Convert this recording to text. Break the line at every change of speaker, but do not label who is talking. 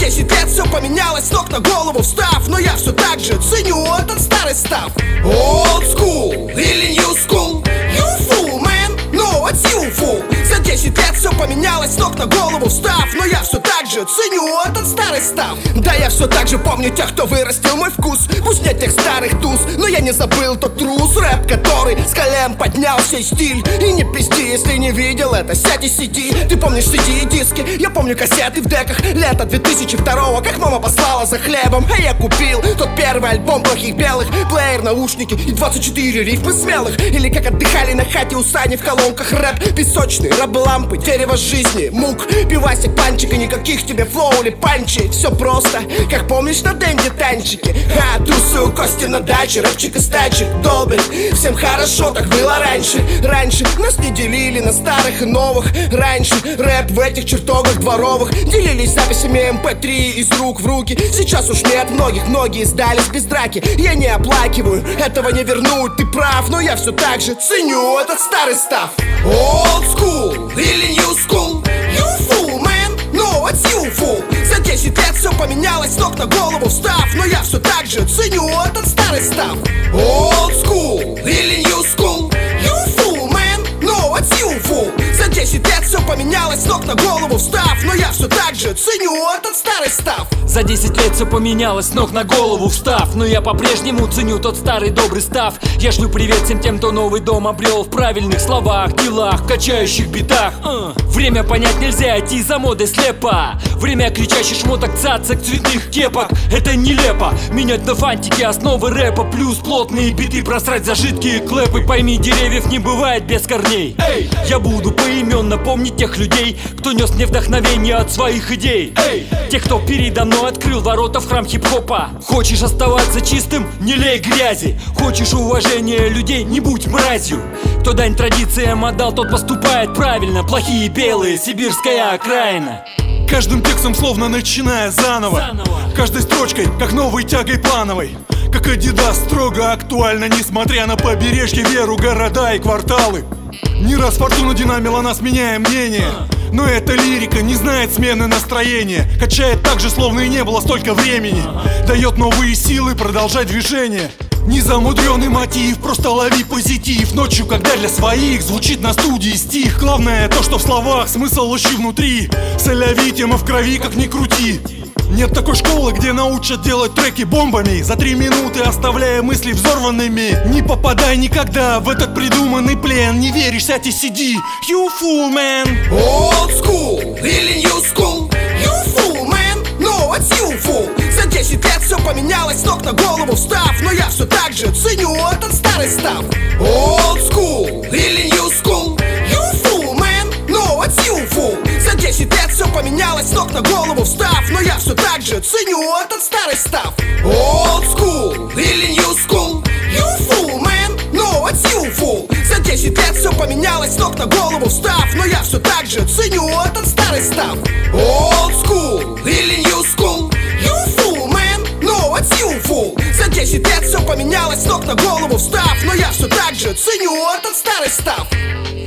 10 лет все поменялось, с ног на голову встав, но я все так же ценю этот старый став. Old school или new school? You fool, man, no, it's you fool. За 10 лет все поменялось, с ног на голову встав, но я все так же ценю этот старый став. Да, я все так же помню тех, кто вырастил мой вкус. Пусть нет тех старых туз, но я не забыл тот трус. Рэп, который с колен поднял сей стиль. И не пизди, если не видел это, сядь и сиди. Ты помнишь CD и диски, я помню кассеты в деках. Лето 2002-го, как мама послала за хлебом. А я купил тот первый альбом плохих белых. Плеер, наушники и 24 рифмы смелых. Или как отдыхали на хате у Сани в колонках. Рэп песочный, лампы, дерево жизни, мук, пивасик, панчик. И никаких тебе флоу или панчи. Все просто, как помнишь на Дэнди танчики. Трусы у Кости на даче, рэпчик из тачек долбит. Всем хорошо, так было раньше. Раньше нас не делили на старых и новых. Раньше рэп в этих чертогах дворовых делились записями MP3 из рук в руки. Сейчас уж нет многих, многие сдались без драки. Я не оплакиваю, этого не вернуть, ты прав. Но я все так же ценю этот старый став. Old school или new school? You fool, man, no, it's you fool. За 10 лет все поменялось, с ног на голову встав, но я все так же ценю этот старый став. Old school или new school? You fool, man, no, it's you fool. За 10 лет все поменялось, с ног на голову встав, но я все так же ценю этот старый став.
За 10 лет все поменялось, с ног на голову встав, но я по-прежнему ценю тот старый добрый став. Я шлю привет всем тем, кто новый дом обрел в правильных словах, делах, качающих битах. Время понять нельзя, идти за модой слепо. Время кричащих шмоток, цацок, цветных кепок. Это нелепо, менять на фантики основы рэпа. Плюс плотные биты, просрать за жидкие клэпы. Пойми, деревьев не бывает без корней. Я буду поименно помнить тех людей, кто нес мне вдохновение от своих идей. Тех, кто передо мной открыл ворота в храм хип-хопа. Хочешь оставаться чистым? Не лей грязи. Хочешь уважения людей? Не будь мразью. Кто дань традициям отдал, тот поступает правильно. Плохие белые, сибирская окраина.
Каждым текстом словно начиная заново. Каждой строчкой, как новой тягой плановой. Как Адидас, строго актуально, несмотря на побережье, веру, города и кварталы. Не раз фортуна динамила нас, меняя мнение. Но эта лирика не знает смены настроения. Качает так же, словно и не было столько времени. Дает новые силы продолжать движение. Незамудренный мотив, просто лови позитив. Ночью, когда для своих звучит на студии стих. Главное то, что в словах смысл ищи внутри. Соляви, тема в крови, как ни крути. Нет такой школы, где научат делать треки бомбами. За 3 минуты оставляя мысли взорванными. Не попадай никогда в этот придуманный плен. Не веришь, сядь и сиди. You fool, man.
Old school или new school? You fool, man, no, it's you fool. За 10 лет все поменялось, с ног на голову встав, но я все так же ценю этот старый став. Old school или new school? You fool, man, no, it's you fool. За 10 лет все поменялось, с ног на голову встав, но я все так же ценю этот старый став. Old school или new school? You fool, man, no, it's you fool. За 10 лет все поменялось, с ног на голову встав, но я все так же ценю этот старый став. Old school или new school? You fool, man, no, it's you fool. За 10 лет все поменялось, с ног на голову встав, но я все так же ценю этот старый став.